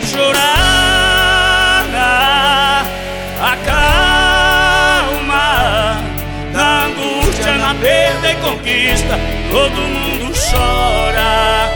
chorar, acalma. Na angústia, na perda e conquista, todo mundo chora.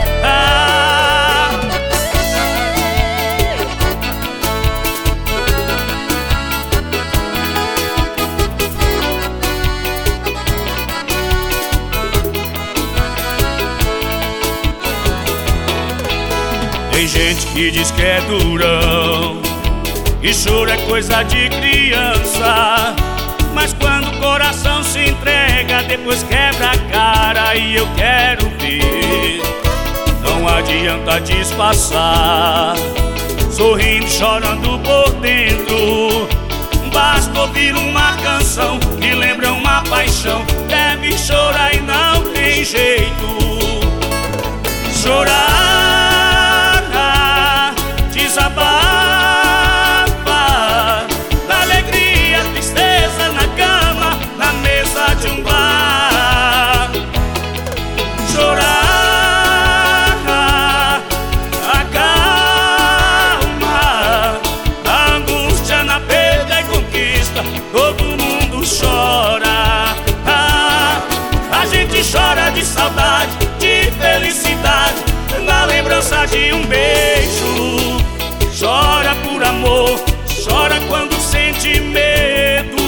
Tem gente que diz que é durão, e choro é coisa de criança. Mas quando o coração se entrega, depois quebra a cara e eu quero ver. Não adianta disfarçar, sorrindo, chorando por dentro. Basta ouvir uma canção que lembra uma paixão. Deve chorar e não tem jeito. Chorar, desabafa, na alegria, tristeza, na cama, na mesa de um bar. Chorar, acalma, na angústia, na perda e conquista, todo mundo chora. A gente chora de saudade, de felicidade, na lembrança de um beijo. Chora por amor, chora quando sente medo.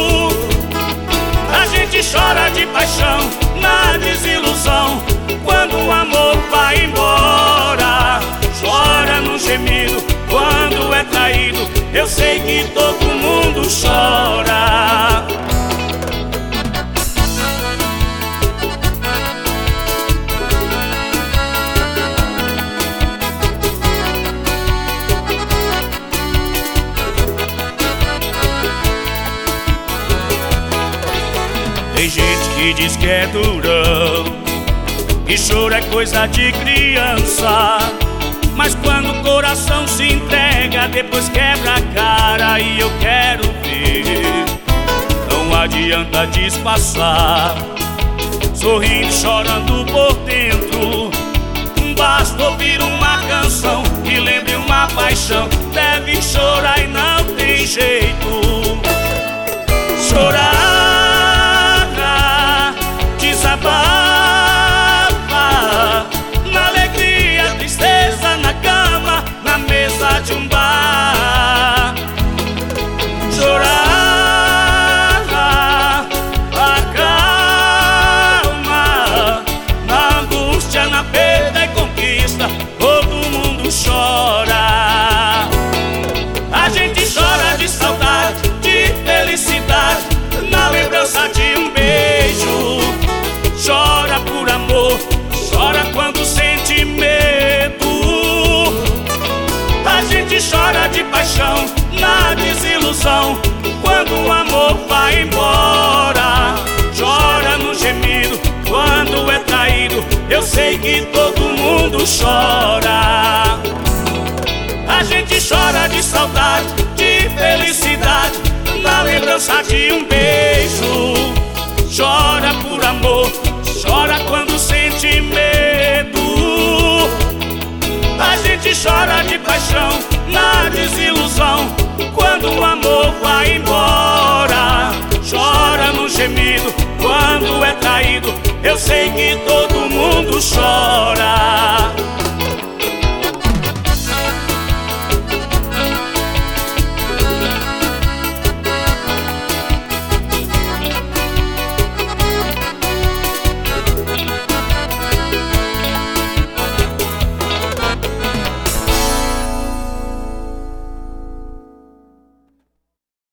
A gente chora de paixão, na desilusão, quando o amor vai embora. Chora no gemido, quando é traído, eu sei que todo mundo chora. Tem gente que diz que é durão, que choro é coisa de criança. Mas quando o coração se entrega, depois quebra a cara e eu quero ver. Não adianta disfarçar, sorrindo, chorando por dentro. Basta ouvir uma canção que lembre uma paixão. Deve chorar e não tem jeito. Chorar, desabafa, na alegria, tristeza, na cama, na mesa de um bar. Chorar, acalma, na angústia, na perda e conquista, todo mundo chora. A gente chora de saudade, de felicidade, na lembrança de um beijo. Chora por amor, chora quando sente medo. A gente chora de paixão, na desilusão, quando o amor vai embora. Chora no gemido, quando é traído, eu sei que todo mundo chora. A gente chora de saudade, de felicidade, na lembrança de um beijo. Chora por amor, chora quando sente medo. A gente chora de paixão, na desilusão, quando o amor vai embora. Chora no gemido, quando é traído, eu sei que todo mundo chora.